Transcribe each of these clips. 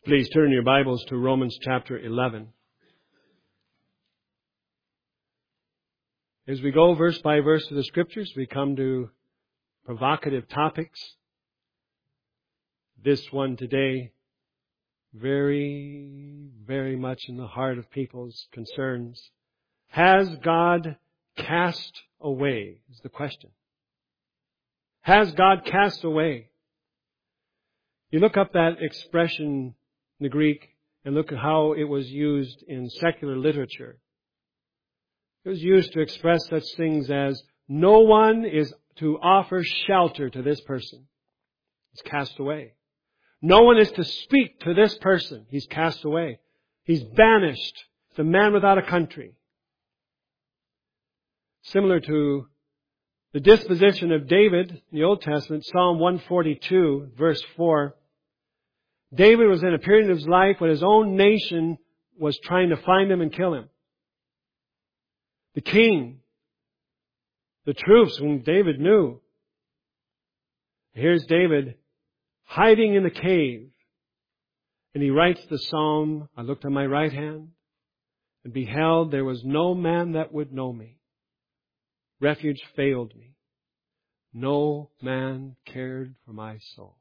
Please turn your Bibles to Romans chapter 11. As we go verse by verse through the Scriptures, we come to provocative topics. This one today, very, very much in the heart of people's concerns. Has God cast away? Is the question. Has God cast away? You look up that expression in the Greek and look at how it was used in secular literature. It was used to express such things as, no one is to offer shelter to this person. He's cast away. No one is to speak to this person. He's cast away. He's banished. He's a man without a country. Similar to the disposition of David in the Old Testament, Psalm 142, verse 4. David was in a period of his life when his own nation was trying to find him and kill him. The king, the troops whom David knew. Here's David hiding in the cave. And he writes the psalm, I looked on my right hand and beheld there was no man that would know me. Refuge failed me. No man cared for my soul.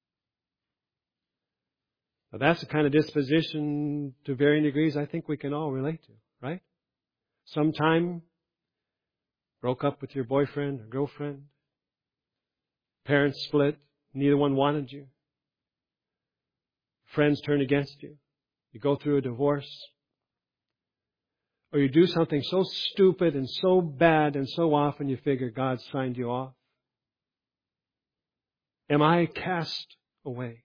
Now that's the kind of disposition to varying degrees I think we can all relate to, right? Sometime broke up with your boyfriend or girlfriend. Parents split. Neither one wanted you. Friends turn against you. You go through a divorce. Or you do something so stupid and so bad and so often you figure God signed you off. Am I cast away?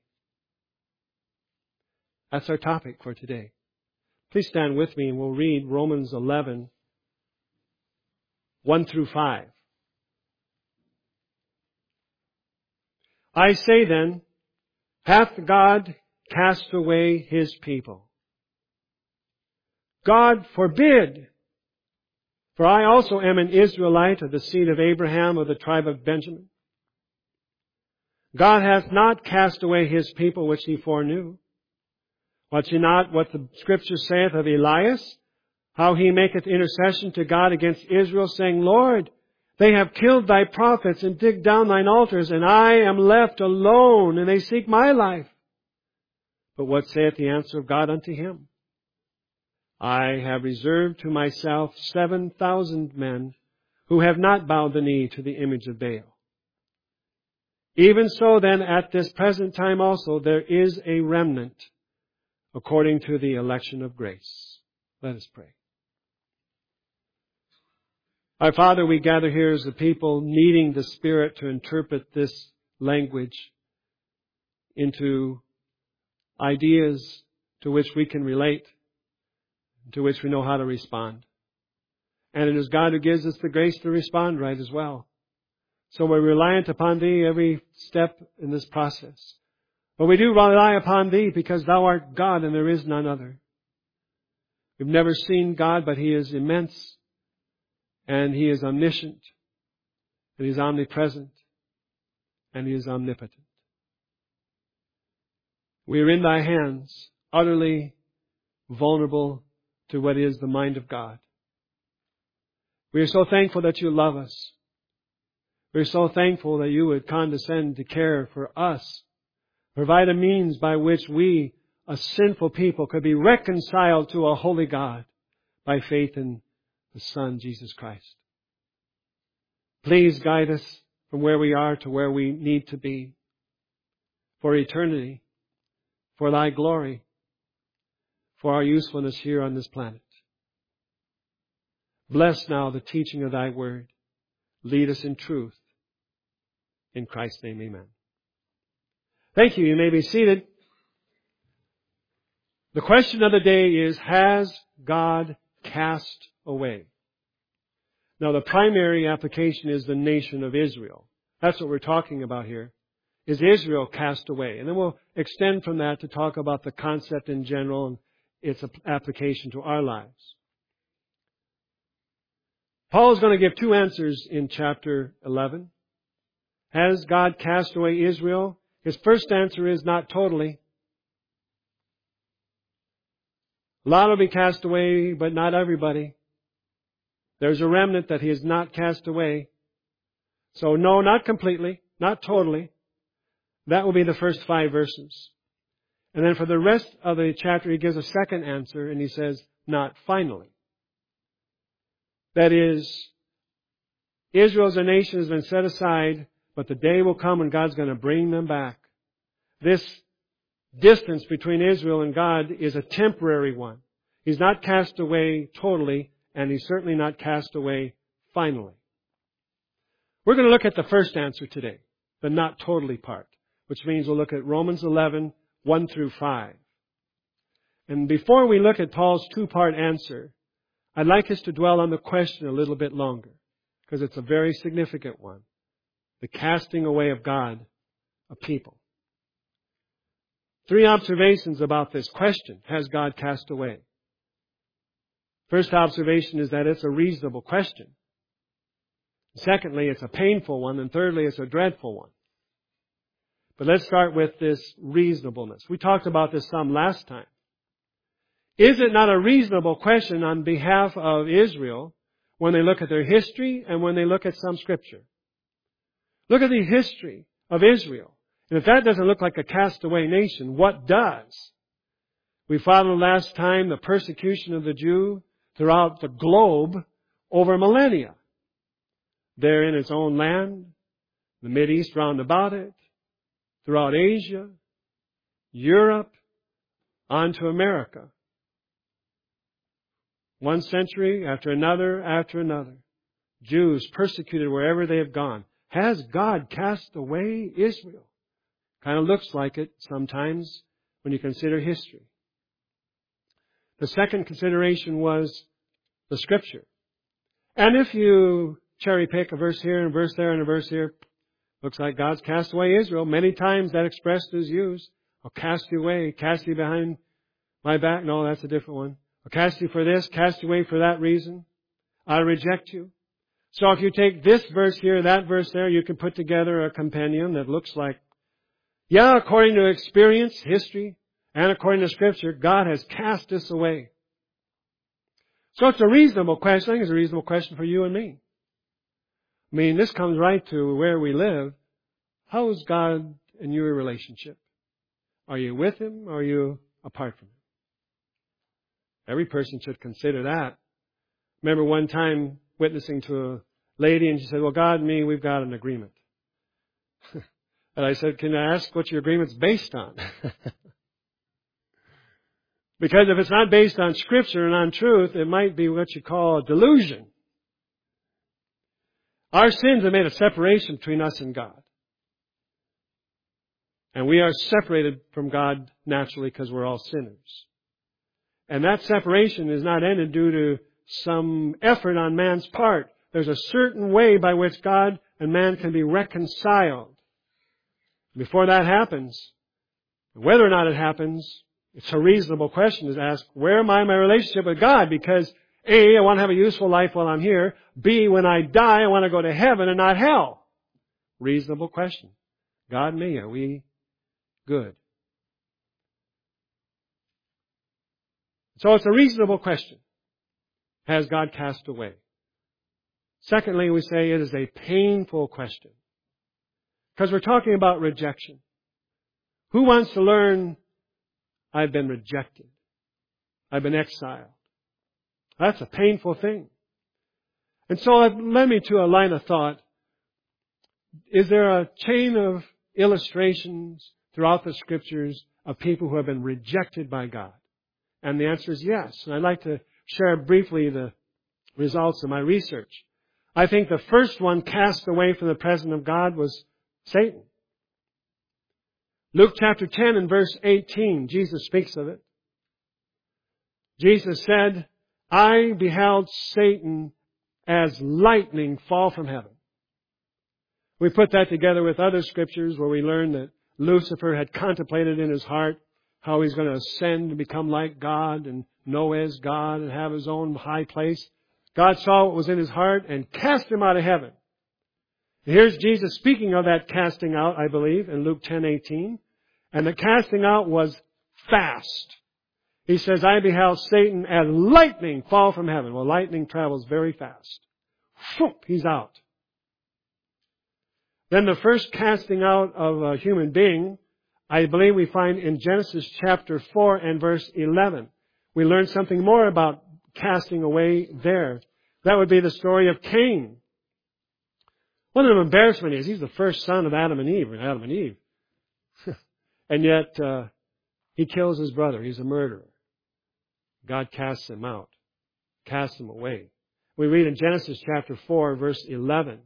That's our topic for today. Please stand with me and we'll read Romans 11, 1 through 5. I say then, hath God cast away His people? God forbid! For I also am an Israelite of the seed of Abraham of the tribe of Benjamin. God hath not cast away His people which He foreknew. Watch ye not what the Scripture saith of Elias, how he maketh intercession to God against Israel, saying, Lord, they have killed thy prophets and digged down thine altars, and I am left alone, and they seek my life. But what saith the answer of God unto him? I have reserved to myself 7,000 men who have not bowed the knee to the image of Baal. Even so then, at this present time also, there is a remnant according to the election of grace. Let us pray. Our Father, we gather here as a people needing the Spirit to interpret this language into ideas to which we can relate, to which we know how to respond. And it is God who gives us the grace to respond right as well. So we're reliant upon Thee every step in this process. But we do rely upon Thee because Thou art God and there is none other. We've never seen God, but He is immense and He is omniscient and He is omnipresent and He is omnipotent. We are in Thy hands, utterly vulnerable to what is the mind of God. We are so thankful that You love us. We are so thankful that You would condescend to care for us. Provide a means by which we, a sinful people, could be reconciled to a holy God by faith in the Son, Jesus Christ. Please guide us from where we are to where we need to be for eternity, for Thy glory, for our usefulness here on this planet. Bless now the teaching of Thy Word. Lead us in truth. In Christ's name, amen. Thank you. You may be seated. The question of the day is, has God cast away? Now, the primary application is the nation of Israel. That's what we're talking about here. Is Israel cast away? And then we'll extend from that to talk about the concept in general and its application to our lives. Paul is going to give two answers in chapter 11. Has God cast away Israel? His first answer is not totally. A lot will be cast away, but not everybody. There's a remnant that He has not cast away. So no, not completely, not totally. That will be the first 5 verses. And then for the rest of the chapter, He gives a second answer, and He says, not finally. That is, Israel as a nation has been set aside, but the day will come when God's going to bring them back. This distance between Israel and God is a temporary one. He's not cast away totally, and He's certainly not cast away finally. We're going to look at the first answer today, the not totally part, which means we'll look at Romans 11, 1 through 5. And before we look at Paul's 2-part answer, I'd like us to dwell on the question a little bit longer, because it's a very significant one. The casting away of God, a people. 3 observations about this question. Has God cast away? First observation is that it's a reasonable question. Secondly, it's a painful one. And thirdly, it's a dreadful one. But let's start with this reasonableness. We talked about this some last time. Is it not a reasonable question on behalf of Israel when they look at their history and when they look at some Scripture? Look at the history of Israel. And if that doesn't look like a castaway nation, what does? We followed last time the persecution of the Jew throughout the globe over millennia. There in its own land, the Mideast round about it, throughout Asia, Europe, on to America. One century after another, Jews persecuted wherever they have gone. Has God cast away Israel? Kind of looks like it sometimes when you consider history. The second consideration was the Scripture. And if you cherry pick a verse here and a verse there and a verse here, looks like God's cast away Israel. Many times that expression is used. I'll cast you away, cast you behind my back. No, that's a different one. I'll cast you for this, cast you away for that reason. I'll reject you. So if you take this verse here, that verse there, you can put together a compendium that looks like, yeah, according to experience, history, and according to Scripture, God has cast us away. So it's a reasonable question. I think it's a reasonable question for you and me. I mean, this comes right to where we live. How is God and your relationship? Are you with Him or are you apart from Him? Every person should consider that. Remember one time witnessing to a lady and she said, well, God and me, we've got an agreement. And I said, can I ask what your agreement's based on? Because if it's not based on Scripture and on truth, it might be what you call a delusion. Our sins have made a separation between us and God. And we are separated from God naturally because we're all sinners. And that separation is not ended due to some effort on man's part. There's a certain way by which God and man can be reconciled. Before that happens, whether or not it happens, it's a reasonable question to ask, where am I in my relationship with God? Because A, I want to have a useful life while I'm here. B, when I die, I want to go to heaven and not hell. Reasonable question. God and me, are we good? So it's a reasonable question. Has God cast away? Secondly, we say it is a painful question. Because we're talking about rejection. Who wants to learn, I've been rejected. I've been exiled. That's a painful thing. And so it led me to a line of thought. Is there a chain of illustrations throughout the Scriptures of people who have been rejected by God? And the answer is yes. And I'd like to share briefly the results of my research. I think the first one cast away from the presence of God was Satan. Luke chapter 10 and verse 18, Jesus speaks of it. Jesus said, I beheld Satan as lightning fall from heaven. We put that together with other scriptures where we learn that Lucifer had contemplated in his heart how he's going to ascend and become like God and know as God and have his own high place. God saw what was in his heart and cast him out of heaven. And here's Jesus speaking of that casting out, I believe, in Luke 10:18. And the casting out was fast. He says, I beheld Satan as lightning fall from heaven. Well, lightning travels very fast. Whoop, he's out. Then the first casting out of a human being, I believe we find in Genesis chapter 4 and verse 11. We learn something more about casting away there. That would be the story of Cain. One of the embarrassment is he's the first son of Adam and Eve. And yet he kills his brother. He's a murderer. God casts him out, casts him away. We read in Genesis chapter 4, verse 11.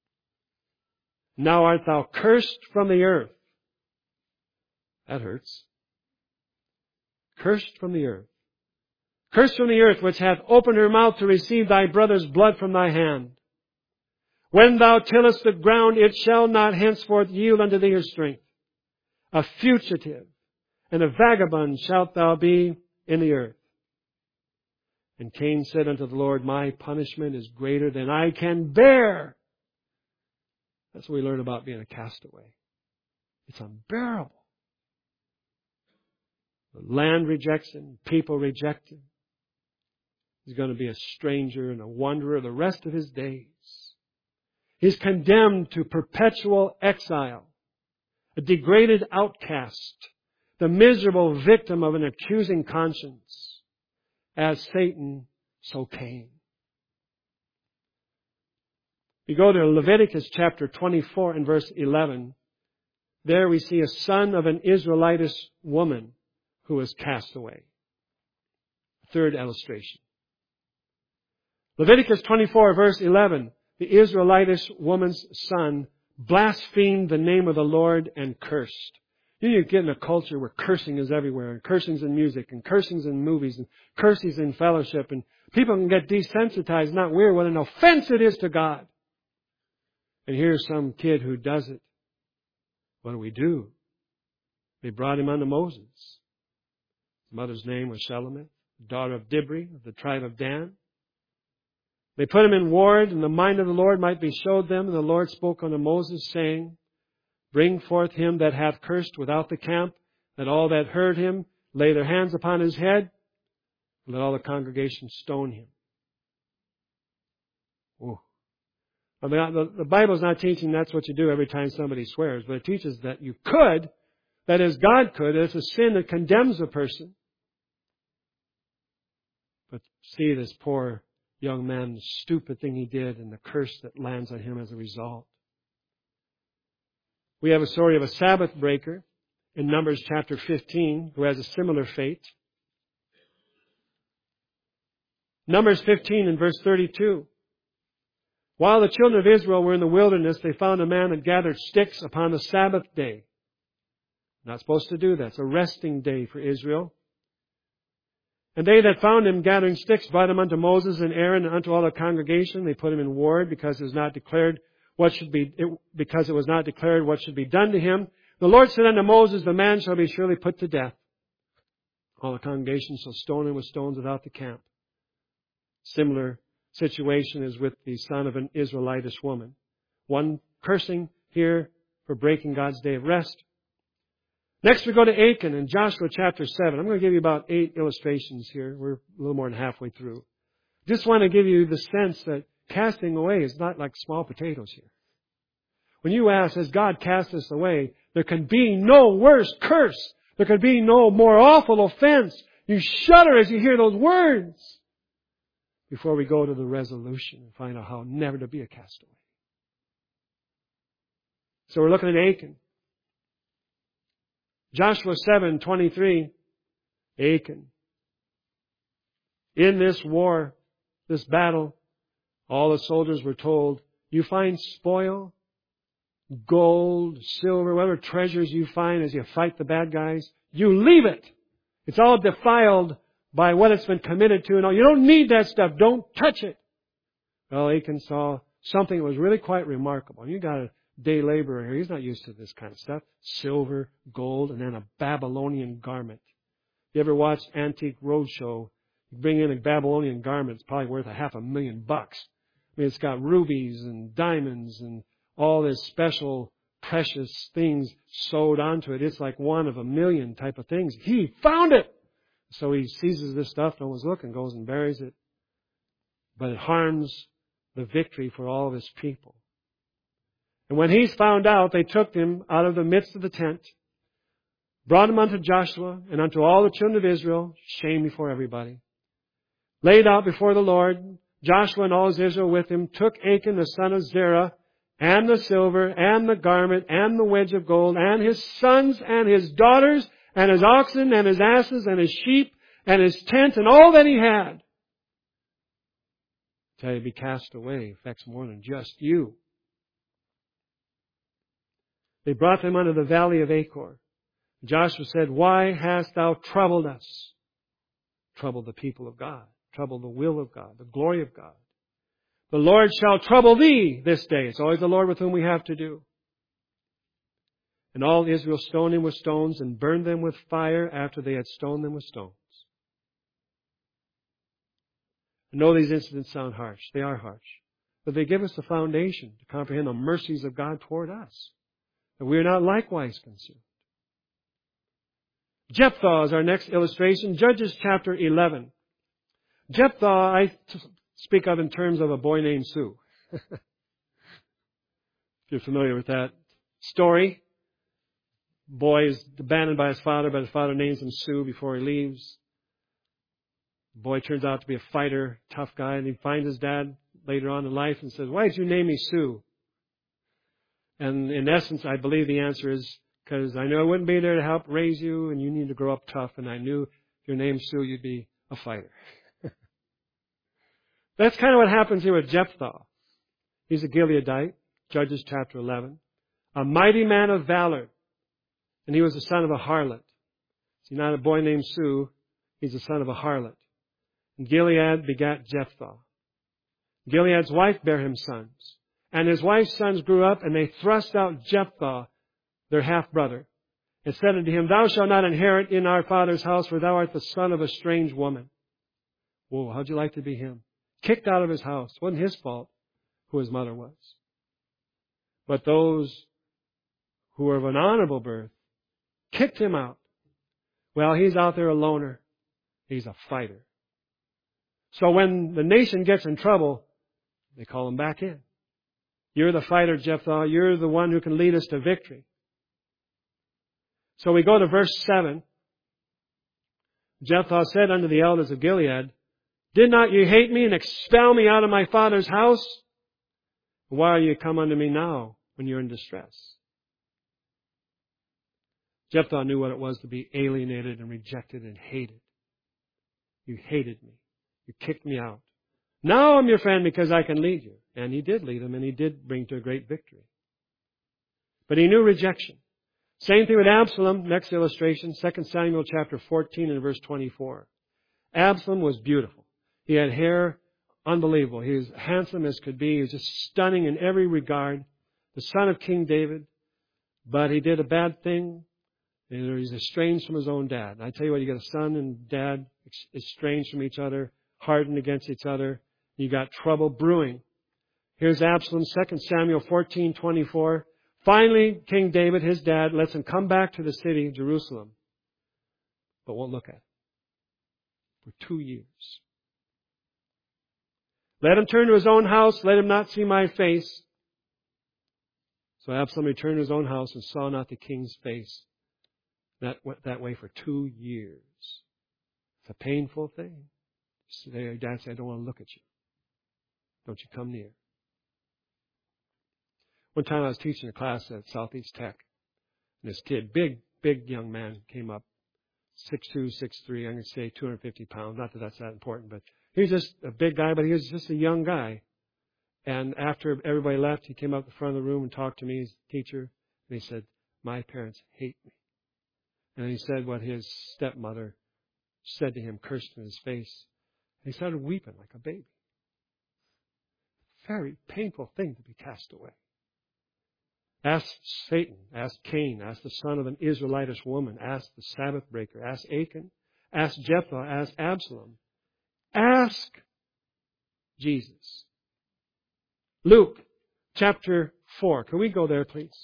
Now art thou cursed from the earth. That hurts. Cursed from the earth. Cursed from the earth, which hath opened her mouth to receive thy brother's blood from thy hand. When thou tillest the ground, it shall not henceforth yield unto thee her strength. A fugitive and a vagabond shalt thou be in the earth. And Cain said unto the Lord, my punishment is greater than I can bear. That's what we learn about being a castaway. It's unbearable. The land rejects him. People reject him. He's going to be a stranger and a wanderer the rest of his days. He's condemned to perpetual exile, a degraded outcast, the miserable victim of an accusing conscience. As Satan, so Cain. We go to Leviticus chapter 24 and verse 11. There we see a son of an Israelitish woman who was cast away. Third illustration. Leviticus 24 verse 11. The Israelitish woman's son blasphemed the name of the Lord and cursed. You get in a culture where cursing is everywhere, and cursing's in music, and cursing's in movies, and cursing's in fellowship, and people can get desensitized, not weird, what an offense it is to God. And here's some kid who does it. What do? They brought him unto Moses. His mother's name was Shelomith, daughter of Dibri, of the tribe of Dan. They put him in ward, and the mind of the Lord might be showed them. And the Lord spoke unto Moses, saying, bring forth him that hath cursed without the camp, that all that heard him lay their hands upon his head, and let all the congregation stone him. Oh. I mean, the Bible's not teaching that's what you do every time somebody swears, but it teaches that you could, that is, God could. It's a sin that condemns a person. But see this poor young man, the stupid thing he did, and the curse that lands on him as a result. We have a story of a Sabbath breaker in Numbers chapter 15 who has a similar fate. Numbers 15 and verse 32. While the children of Israel were in the wilderness, they found a man that gathered sticks upon the Sabbath day. Not supposed to do that. It's a resting day for Israel. And they that found him gathering sticks brought him unto Moses and Aaron and unto all the congregation. They put him in ward because it was not declared what should be done to him. The Lord said unto Moses, the man shall be surely put to death. All the congregation shall stone him with stones without the camp. Similar situation is with the son of an Israelitish woman. One cursing here for breaking God's day of rest. Next we go to Achan in Joshua chapter 7. I'm going to give you about 8 illustrations here. We're a little more than halfway through. Just want to give you the sense that casting away is not like small potatoes here. When you ask, has God cast us away? There can be no worse curse. There can be no more awful offense. You shudder as you hear those words. Before we go to the resolution and find out how never to be a castaway. So we're looking at Achan. Joshua 7:23. Achan. In this war, this battle, all the soldiers were told, you find spoil, gold, silver, whatever treasures you find as you fight the bad guys, you leave it. It's all defiled by what it's been committed to and all. You don't need that stuff. Don't touch it. Well, Achan saw something that was really quite remarkable. You got a day laborer here. He's not used to this kind of stuff. Silver, gold, and then a Babylonian garment. You ever watched Antique Roadshow? You bring in a Babylonian garment, it's probably worth $500,000. I mean, it's got rubies and diamonds and all this special precious things sewed onto it. It's like one of a million type of things. He found it. So he seizes this stuff, no one's looking, goes and buries it. But it harms the victory for all of his people. And when he's found out, they took him out of the midst of the tent, brought him unto Joshua and unto all the children of Israel, shame before everybody. Laid out before the Lord, Joshua and all his Israel with him, took Achan the son of Zerah, and the silver, and the garment, and the wedge of gold, and his sons, and his daughters, and his oxen, and his asses, and his sheep, and his tent, and all that he had. Tell you, be cast away affects more than just you. They brought them unto the valley of Achor. Joshua said, why hast thou troubled us? Troubled the people of God. Troubled the will of God, the glory of God. The Lord shall trouble thee this day. It's always the Lord with whom we have to do. And all Israel stoned him with stones and burned them with fire after they had stoned them with stones. I know these incidents sound harsh. They are harsh. But they give us the foundation to comprehend the mercies of God toward us. That we are not likewise consumed. Jephthah is our next illustration. Judges chapter 11. Jephthah, I speak of in terms of a boy named Sue. If you're familiar with that story. Boy is abandoned by his father, but his father names him Sue before he leaves. The boy turns out to be a fighter, tough guy, and he finds his dad later on in life and says, why did you name me Sue? And in essence, I believe the answer is because I knew I wouldn't be there to help raise you, and you need to grow up tough, and I knew if your name's Sue, you'd be a fighter. That's kind of what happens here with Jephthah. He's a Gileadite, Judges chapter 11. A mighty man of valor. And he was the son of a harlot. See, not a boy named Sue. He's the son of a harlot. And Gilead begat Jephthah. Gilead's wife bare him sons. And his wife's sons grew up, and they thrust out Jephthah, their half-brother, and said unto him, thou shalt not inherit in our father's house, for thou art the son of a strange woman. Whoa, how'd you like to be him? Kicked out of his house. It wasn't his fault who his mother was. But those who were of an honorable birth kicked him out. Well, he's out there a loner. He's a fighter. So when the nation gets in trouble, they call him back in. You're the fighter, Jephthah. You're the one who can lead us to victory. So we go to verse 7. Jephthah said unto the elders of Gilead, did not you hate me and expel me out of my father's house? Why are you come unto me now when you're in distress? Jephthah knew what it was to be alienated and rejected and hated. You hated me. You kicked me out. Now I'm your friend because I can lead you. And he did lead him, and he did bring to a great victory. But he knew rejection. Same thing with Absalom. Next illustration, 2 Samuel chapter 14 and verse 24. Absalom was beautiful. He had hair unbelievable. He was handsome as could be. He was just stunning in every regard. The son of King David. But he did a bad thing. He's estranged from his own dad. And I tell you what, you got a son and dad estranged from each other, hardened against each other. You got trouble brewing. Here's Absalom, 2 Samuel 14:24. Finally, King David, his dad, lets him come back to the city, Jerusalem, but won't look at it for 2 years. Let him turn to his own house. Let him not see my face. So Absalom returned to his own house and saw not the king's face. That went that way for 2 years. It's a painful thing. Your dad said, I don't want to look at you. Don't you come near. One time I was teaching a class at Southeast Tech. And this kid, big young man, came up. 6'2", 6'3", I'm going to say 250 pounds. Not that that's that important, but he was just a big guy, but he was just a young guy. And after everybody left, he came up the front of the room and talked to me, his teacher, and he said, my parents hate me. And he said what his stepmother said to him, cursed in his face. And he started weeping like a baby. Very painful thing to be cast away. Ask Satan, ask Cain, ask the son of an Israelitish woman, ask the Sabbath breaker, ask Achan, ask Jephthah, ask Absalom. Ask Jesus. Luke chapter 4. Can we go there, please?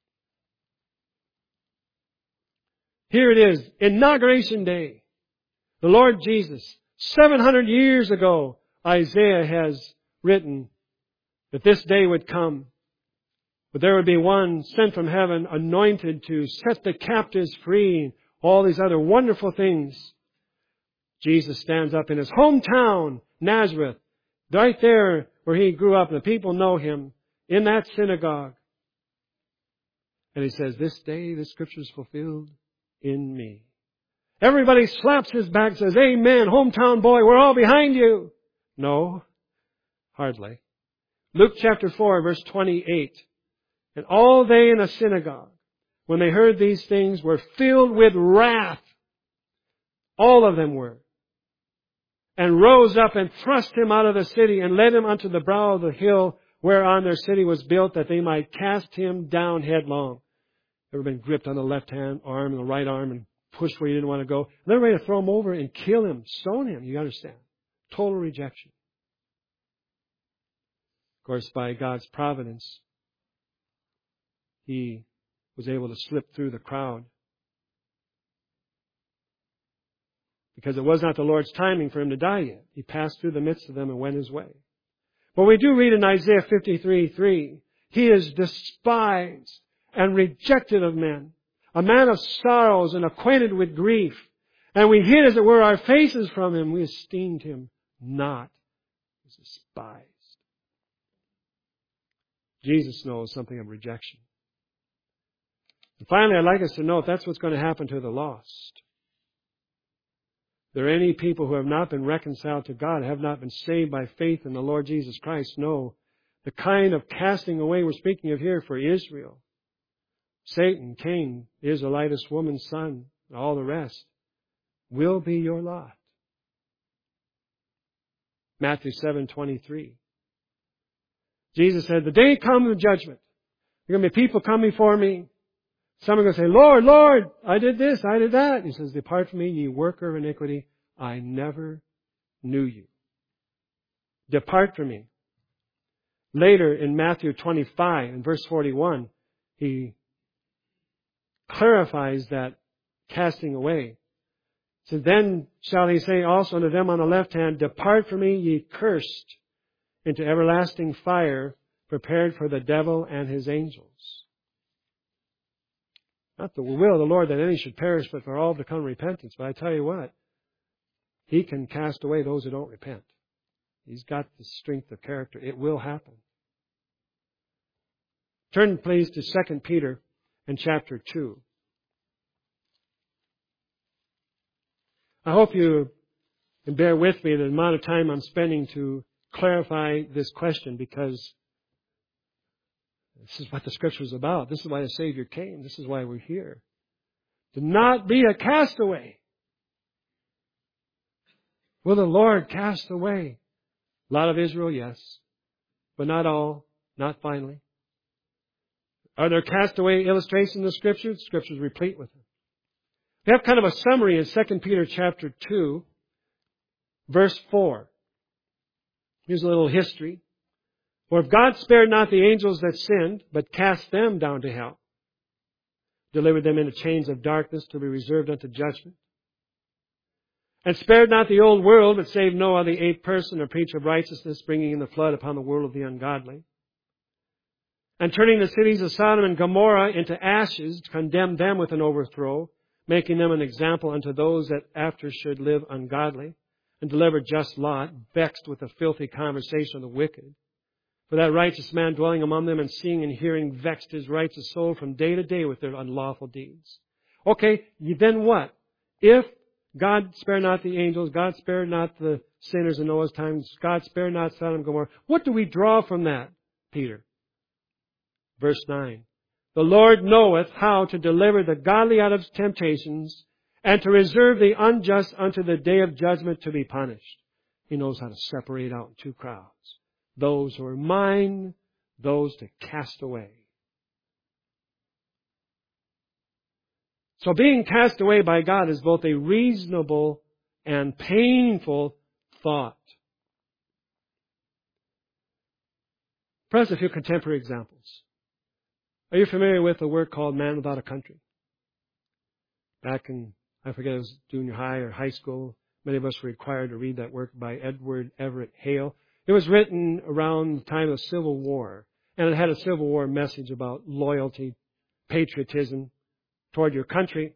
Here it is, Inauguration Day. The Lord Jesus, 700 years ago, Isaiah has written that this day would come. But there would be one sent from heaven, anointed to set the captives free, and all these other wonderful things. Jesus stands up in his hometown, Nazareth, right there where he grew up, and the people know him, in that synagogue. And he says, this day the Scripture is fulfilled in me. Everybody slaps his back and says, amen, hometown boy, we're all behind you. No, hardly. Luke chapter 4, verse 28. And all they in the synagogue, when they heard these things, were filled with wrath. All of them were. And rose up and thrust him out of the city and led him unto the brow of the hill whereon their city was built, that they might cast him down headlong. Ever been gripped on the left hand arm and the right arm and pushed where you didn't want to go? And they're ready to throw him over and kill him, stone him. You understand? Total rejection. Of course, by God's providence, he was able to slip through the crowd. Because it was not the Lord's timing for him to die yet. He passed through the midst of them and went his way. But we do read in Isaiah 53:3, he is despised and rejected of men, a man of sorrows and acquainted with grief. And we hid, as it were, our faces from him. We esteemed him not. He was despised. Jesus knows something of rejection. And finally, I'd like us to know if that's what's going to happen to the lost. There are any people who have not been reconciled to God, have not been saved by faith in the Lord Jesus Christ. No, the kind of casting away we're speaking of here for Israel, Satan, Cain, Israelitess woman's son, and all the rest, will be your lot. Matthew 7:23. Jesus said, the day comes of judgment. There are going to be people come before me. Some are going to say, Lord, Lord, I did this, I did that. He says, depart from me, ye worker of iniquity. I never knew you. Depart from me. Later in Matthew 25, in verse 41, he clarifies that casting away. So then shall he say also unto them on the left hand, depart from me, ye cursed, into everlasting fire, prepared for the devil and his angels. Not the will of the Lord that any should perish, but for all to come to repentance. But I tell you what, he can cast away those who don't repent. He's got the strength of character. It will happen. Turn, please, to 2 Peter and chapter 2. I hope you can bear with me the amount of time I'm spending to clarify this question, because this is what the Scripture is about. This is why the Savior came. This is why we're here. To not be a castaway. Will the Lord cast away a lot of Israel? Yes. But not all. Not finally. Are there castaway illustrations in the Scripture? The Scripture is replete with them. We have kind of a summary in 2 Peter chapter 2, verse 4. Here's a little history. For if God spared not the angels that sinned, but cast them down to hell, delivered them into chains of darkness to be reserved unto judgment, and spared not the old world, but saved Noah, the eighth person, a preacher of righteousness, bringing in the flood upon the world of the ungodly, and turning the cities of Sodom and Gomorrah into ashes, condemned them with an overthrow, making them an example unto those that after should live ungodly, and delivered just Lot, vexed with the filthy conversation of the wicked. For that righteous man dwelling among them and seeing and hearing vexed his righteous soul from day to day with their unlawful deeds. Okay, then what? If God spared not the angels, God spared not the sinners in Noah's time, God spared not Sodom and Gomorrah, what do we draw from that, Peter? Verse 9. The Lord knoweth how to deliver the godly out of temptations, and to reserve the unjust unto the day of judgment to be punished. He knows how to separate out in two crowds. Those who are mine, those to cast away. So being cast away by God is both a reasonable and painful thought. Perhaps a few contemporary examples. Are you familiar with a work called Man Without a Country? Back in, I forget, it was junior high or high school, Many of us were required to read that work by Edward Everett Hale. It was written around the time of the Civil War, and it had a Civil War message about loyalty, patriotism toward your country.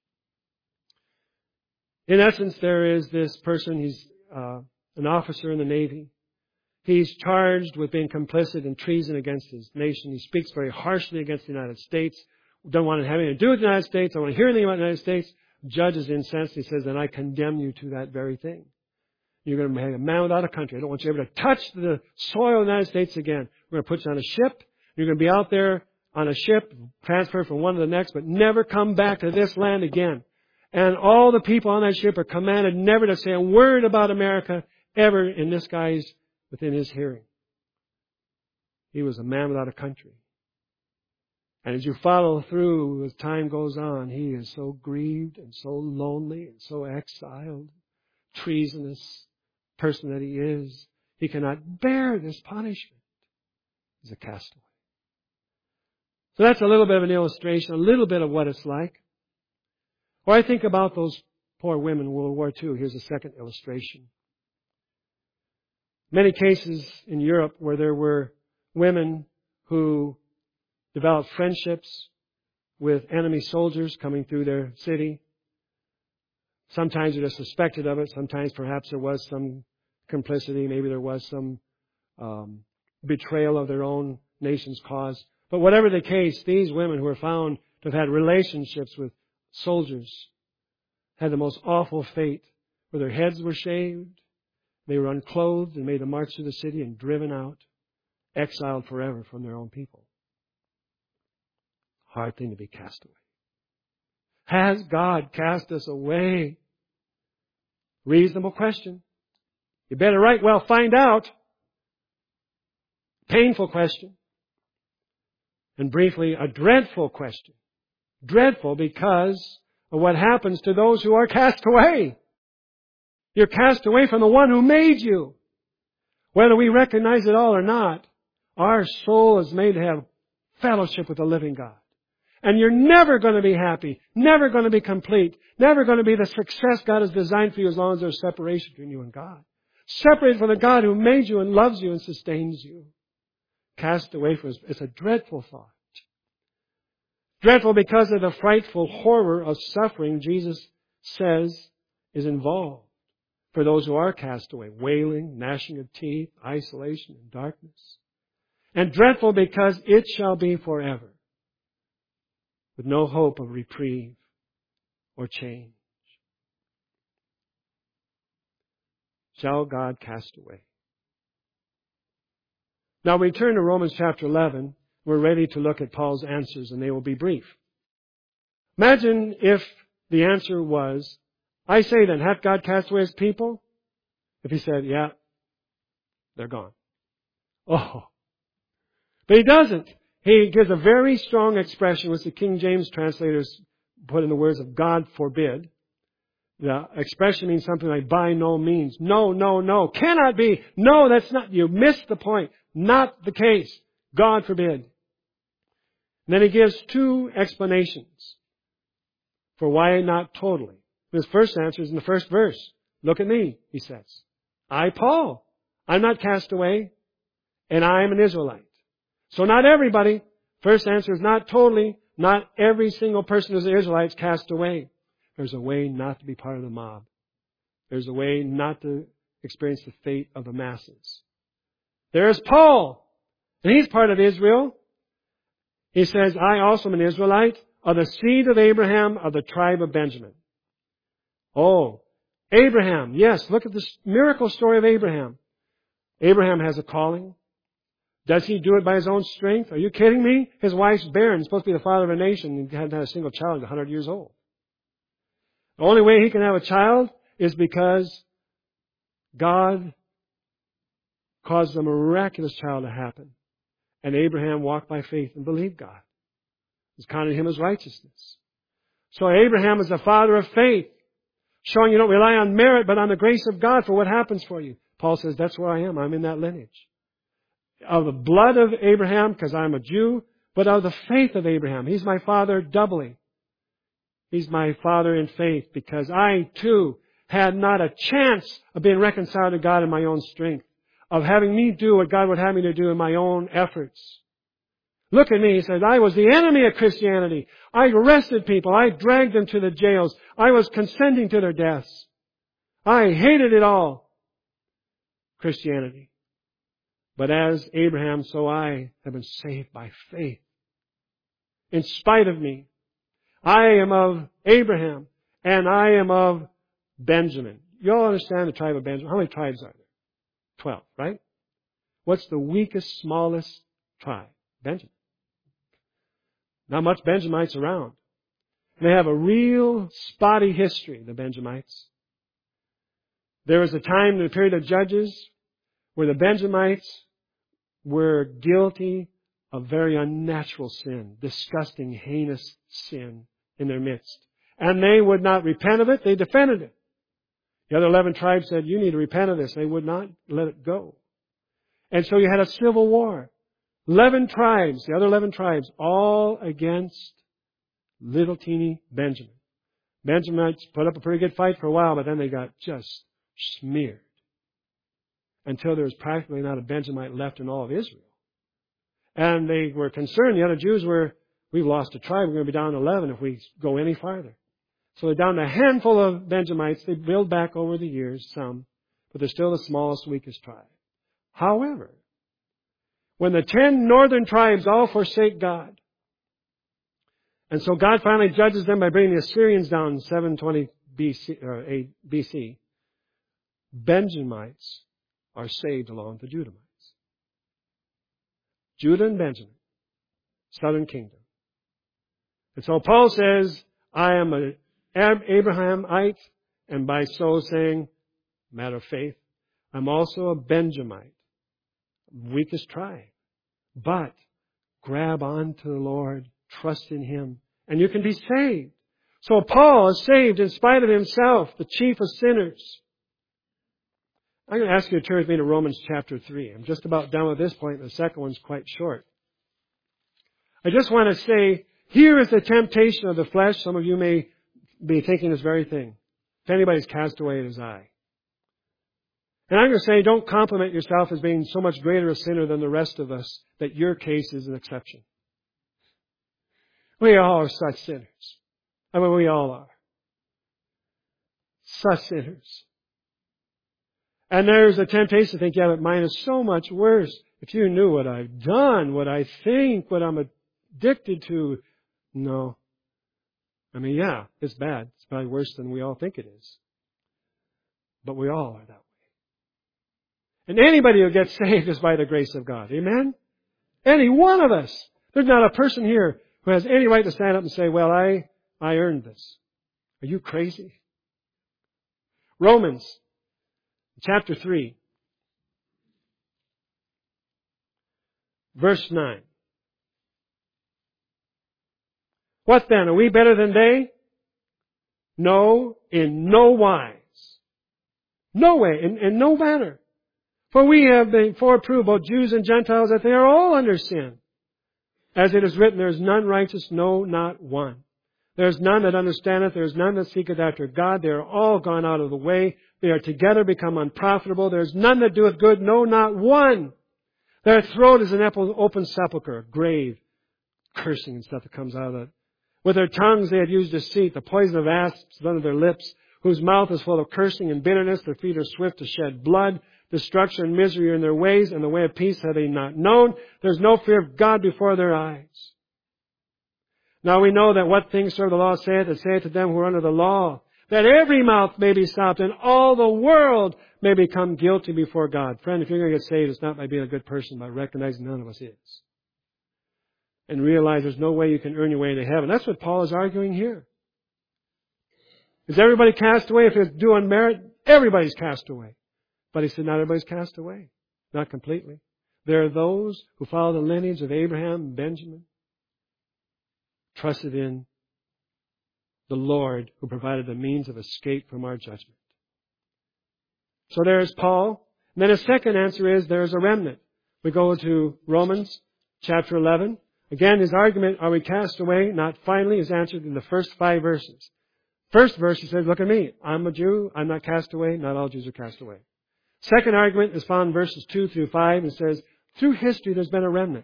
In essence, there is this person, he's an officer in the Navy. He's charged with being complicit in treason against his nation. He speaks very harshly against the United States. Don't want to have anything to do with the United States. I don't want to hear anything about the United States. Judge is incensed. He says, then I condemn you to that very thing. You're going to be a man without a country. I don't want you ever to touch the soil of the United States again. We're going to put you on a ship. You're going to be out there on a ship, transferred from one to the next, but never come back to this land again. And all the people on that ship are commanded never to say a word about America ever in this guy's within his hearing. He was a man without a country. And as you follow through, as time goes on, he is so grieved and so lonely and so exiled, treasonous person that he is. He cannot bear this punishment. He's a castaway. So that's a little bit of an illustration, a little bit of what it's like. Or I think about those poor women in World War II. Here's a second illustration. Many cases in Europe where there were women who developed friendships with enemy soldiers coming through their city. Sometimes they're suspected of it. Sometimes perhaps there was some complicity. Maybe there was some betrayal of their own nation's cause. But whatever the case, these women who were found to have had relationships with soldiers had the most awful fate, where their heads were shaved, they were unclothed and made a march through the city and driven out, exiled forever from their own people. Hard thing to be cast away. Has God cast us away? Reasonable question. You better right well find out. Painful question. And briefly, a dreadful question. Dreadful because of what happens to those who are cast away. You're cast away from the one who made you. Whether we recognize it all or not, our soul is made to have fellowship with the living God. And you're never going to be happy, never going to be complete, never going to be the success God has designed for you as long as there's separation between you and God. Separated from the God who made you and loves you and sustains you. Cast away from us. It's a dreadful thought. Dreadful because of the frightful horror of suffering Jesus says is involved for those who are cast away. Wailing, gnashing of teeth, isolation and darkness. And dreadful because it shall be forever, with no hope of reprieve or change. Shall God cast away? Now we turn to Romans chapter 11. We're ready to look at Paul's answers, and they will be brief. Imagine if the answer was, I say then, hath God cast away his people? If he said, yeah, they're gone. Oh. But he doesn't. He gives a very strong expression, which the King James translators put in the words of God forbid. The expression means something like by no means. No, no, no. Cannot be. No, that's not. You missed the point. Not the case. God forbid. And then he gives two explanations for why not totally. His first answer is in the first verse. Look at me, he says. I, Paul, I'm not cast away, and I am an Israelite. So not everybody. First answer is not totally. Not every single person who's an Israelite is cast away. There's a way not to be part of the mob. There's a way not to experience the fate of the masses. There's Paul, and he's part of Israel. He says, I also am an Israelite, of the seed of Abraham, of the tribe of Benjamin. Oh, Abraham, yes, look at this miracle story of Abraham. Abraham has a calling. Does he do it by his own strength? Are you kidding me? His wife's barren, supposed to be the father of a nation. He hadn't had a single child until 100 years old. The only way he can have a child is because God caused a miraculous child to happen. And Abraham walked by faith and believed God. It's counted him as righteousness. So Abraham is the father of faith, showing you don't rely on merit, but on the grace of God for what happens for you. Paul says, that's where I am. I'm in that lineage. Of the blood of Abraham, because I'm a Jew, but of the faith of Abraham. He's my father doubly. He's my father in faith, because I too had not a chance of being reconciled to God in my own strength, of having me do what God would have me to do in my own efforts. Look at me, he says, I was the enemy of Christianity. I arrested people. I dragged them to the jails. I was consenting to their deaths. I hated it all. Christianity. But as Abraham, so I have been saved by faith. In spite of me. I am of Abraham, and I am of Benjamin. You all understand the tribe of Benjamin? How many tribes are there? 12, right? What's the weakest, smallest tribe? Benjamin. Not much Benjamites around. They have a real spotty history, the Benjamites. There was a time in the period of Judges where the Benjamites were guilty of very unnatural sin, disgusting, heinous sin in their midst. And they would not repent of it, they defended it. The other 11 tribes said, you need to repent of this. They would not let it go. And so you had a civil war. 11 tribes, the other 11 tribes, all against little teeny Benjamin. Benjamites put up a pretty good fight for a while, but then they got just smeared. Until there was practically not a Benjamite left in all of Israel. And they were concerned, the other Jews were, we've lost a tribe, we're going to be down to 11 if we go any farther. So they're down to a handful of Benjamites. They build back over the years, some, but they're still the smallest, weakest tribe. However, when the 10 northern tribes all forsake God, and so God finally judges them by bringing the Assyrians down in 720 BC, Benjamites are saved along with the Judahites. Judah and Benjamin, southern kingdom. And so Paul says, I am an Abrahamite, and by so saying, matter of faith, I'm also a Benjamite, weakest tribe. But grab on to the Lord, trust in Him, and you can be saved. So Paul is saved in spite of himself, the chief of sinners. I'm going to ask you to turn with me to Romans chapter 3. I'm just about done with this point, and the second one's quite short. I just want to say, here is the temptation of the flesh. Some of you may be thinking this very thing. If anybody's cast away, it is I. And I'm going to say, don't compliment yourself as being so much greater a sinner than the rest of us, that your case is an exception. We all are such sinners. I mean, we all are. Such sinners. And there's a temptation to think, yeah, but mine is so much worse. If you knew what I've done, what I think, what I'm addicted to. No. I mean, yeah, it's bad. It's probably worse than we all think it is. But we all are that way. And anybody who gets saved is by the grace of God. Amen? Any one of us. There's not a person here who has any right to stand up and say, well, I earned this. Are you crazy? Romans chapter 3, verse 9. What then? Are we better than they? No, in no wise. No way, in no manner. For we have been foreproved, both Jews and Gentiles, that they are all under sin. As it is written, there is none righteous, no, not one. There is none that understandeth, there is none that seeketh after God. They are all gone out of the way. They are together become unprofitable. There is none that doeth good, no, not one. Their throat is an open sepulchre, a grave, cursing and stuff that comes out of it. With their tongues they have used deceit, the poison of asps under their lips, whose mouth is full of cursing and bitterness. Their feet are swift to shed blood. Destruction and misery are in their ways, and the way of peace have they not known. There is no fear of God before their eyes. Now we know that what things soever the law saith, it saith to them who are under the law, that every mouth may be stopped, and all the world may become guilty before God. Friend, if you're going to get saved, it's not by being a good person, by recognizing none of us is. And realize there's no way you can earn your way into heaven. That's what Paul is arguing here. Is everybody cast away? If it's due on merit, everybody's cast away. But he said, not everybody's cast away. Not completely. There are those who follow the lineage of Abraham and Benjamin, trusted in the Lord who provided the means of escape from our judgment. So there's Paul. And then his second answer is there's a remnant. We go to Romans chapter 11. Again, his argument, are we cast away? Not finally, is answered in the first 5 verses. First verse, he says, look at me. I'm a Jew. I'm not cast away. Not all Jews are cast away. Second argument is found in verses 2 through 5. It says, through history, there's been a remnant.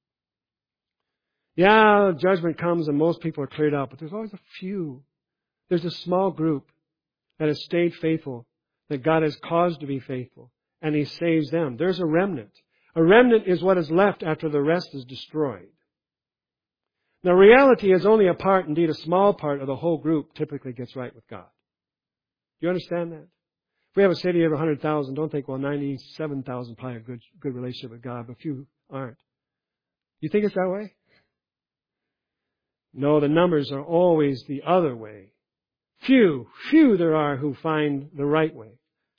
Yeah, judgment comes and most people are cleared out, but there's always a few. There's a small group that has stayed faithful, that God has caused to be faithful, and He saves them. There's a remnant. A remnant is what is left after the rest is destroyed. Now, reality is only a part, indeed a small part of the whole group typically gets right with God. Do you understand that? If we have a city of 100,000, don't think, well, 97,000 probably have a good relationship with God, but few aren't. You think it's that way? No, the numbers are always the other way. Few there are who find the right way.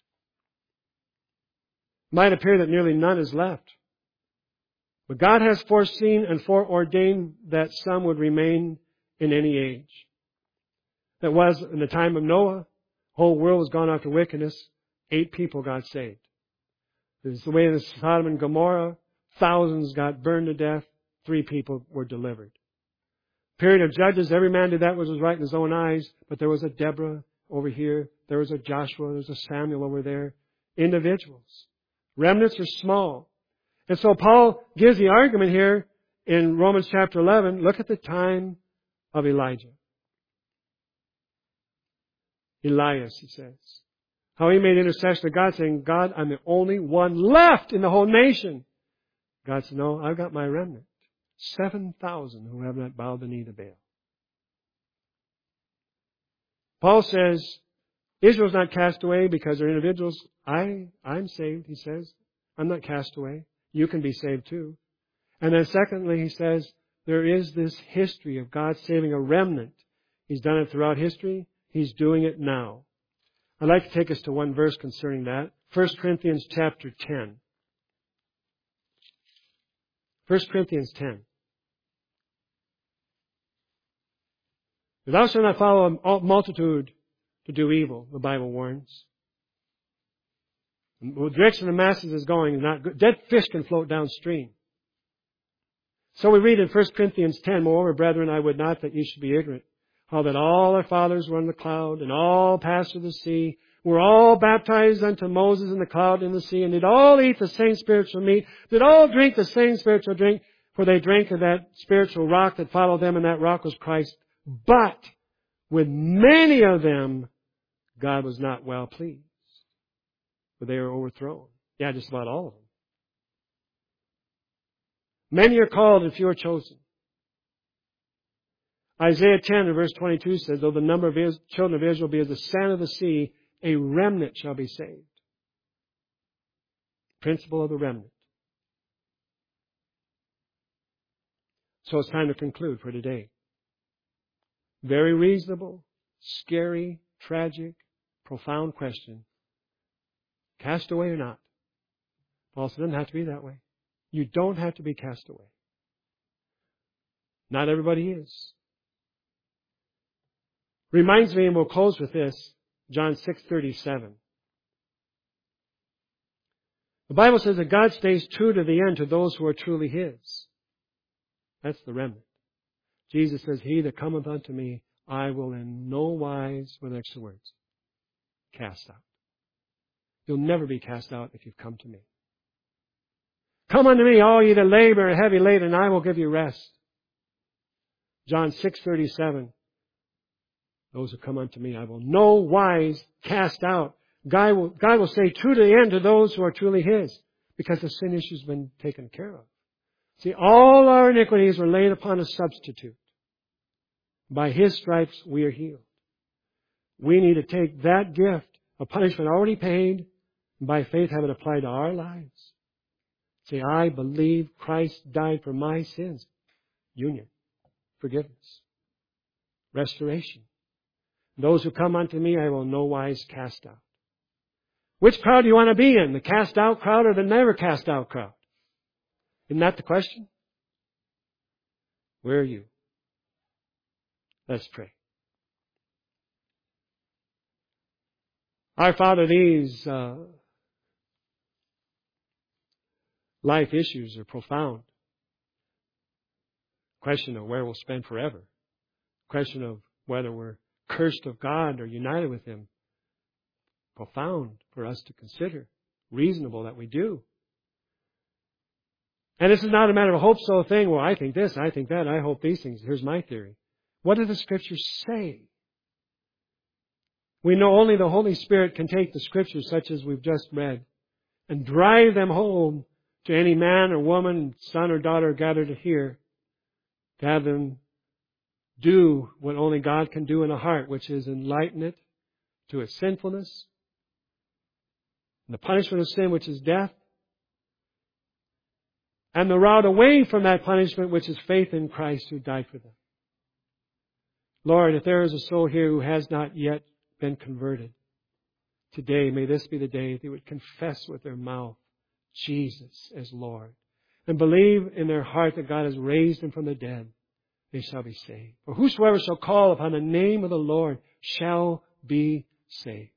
It might appear that nearly none is left. But God has foreseen and foreordained that some would remain in any age. That was in the time of Noah. The whole world was gone after wickedness. 8 people got saved. It's the way in Sodom and Gomorrah. Thousands got burned to death. 3 people were delivered. Period of Judges, every man did that which was right in his own eyes. But there was a Deborah over here. There was a Joshua. There was a Samuel over there. Individuals. Remnants are small. And so Paul gives the argument here in Romans chapter 11. Look at the time of Elijah. Elias, he says. How he made intercession to God, saying, God, I'm the only one left in the whole nation. God said, no, I've got my remnant. 7,000 who have not bowed the knee to Baal. Paul says, Israel's not cast away because they're individuals. I'm saved, he says. I'm not cast away. You can be saved too. And then secondly, he says, there is this history of God saving a remnant. He's done it throughout history. He's doing it now. I'd like to take us to one verse concerning that. 1 Corinthians chapter 10. 1 Corinthians 10. Thou shalt not follow a multitude to do evil, the Bible warns. The direction the masses is going is not good. Dead fish can float downstream. So we read in 1 Corinthians 10, moreover, brethren, I would not that ye should be ignorant, how that all our fathers were in the cloud, and all passed through the sea, were all baptized unto Moses in the cloud and the sea, and did all eat the same spiritual meat, did all drink the same spiritual drink, for they drank of that spiritual rock that followed them, and that rock was Christ. But with many of them, God was not well pleased. For they were overthrown. Yeah, just about all of them. Many are called and few are chosen. Isaiah 10 and verse 22 says, though the number of children of Israel be as the sand of the sea, a remnant shall be saved. Principle of the remnant. So it's time to conclude for today. Very reasonable, scary, tragic, profound question. Cast away or not? Paul said it doesn't have to be that way. You don't have to be cast away. Not everybody is. Reminds me, and we'll close with this, John 6:37. The Bible says that God stays true to the end to those who are truly His. That's the remnant. Jesus says, he that cometh unto me, I will in no wise, with extra words, cast out. You'll never be cast out if you've come to me. Come unto me, all ye that labor and heavy laden, and I will give you rest. John 6:37. Those who come unto me, I will no wise cast out. God will stay true to the end to those who are truly His, because the sin issue's been taken care of. See, all our iniquities were laid upon a substitute. By His stripes we are healed. We need to take that gift, a punishment already paid, and by faith have it applied to our lives. Say, I believe Christ died for my sins. Union, forgiveness, restoration. Those who come unto me, I will no wise cast out. Which crowd do you want to be in? The cast out crowd or the never cast out crowd? Isn't that the question? Where are you? Let's pray. Our Father, these life issues are profound. Question of where we'll spend forever. Question of whether we're accursed of God or united with Him. Profound for us to consider. Reasonable that we do. And this is not a matter of a hope-so thing. Well, I think this, I think that, I hope these things. Here's my theory. What do the Scriptures say? We know only the Holy Spirit can take the Scriptures such as we've just read and drive them home to any man or woman, son or daughter gathered to hear, to have them do what only God can do in a heart, which is enlighten it to its sinfulness, and the punishment of sin, which is death, and the route away from that punishment, which is faith in Christ who died for them. Lord, if there is a soul here who has not yet been converted, today may this be the day they would confess with their mouth Jesus as Lord and believe in their heart that God has raised Him from the dead. They shall be saved. For whosoever shall call upon the name of the Lord shall be saved.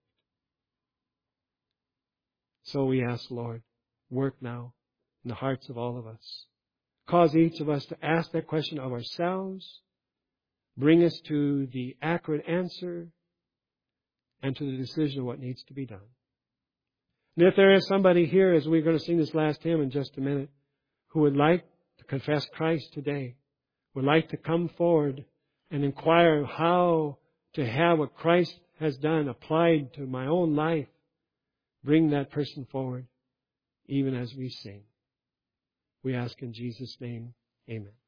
So we ask, Lord, work now in the hearts of all of us. Cause each of us to ask that question of ourselves. Bring us to the accurate answer and to the decision of what needs to be done. And if there is somebody here, as we're going to sing this last hymn in just a minute, who would like to confess Christ today, would like to come forward and inquire how to have what Christ has done applied to my own life, bring that person forward, even as we sing. We ask in Jesus' name, amen.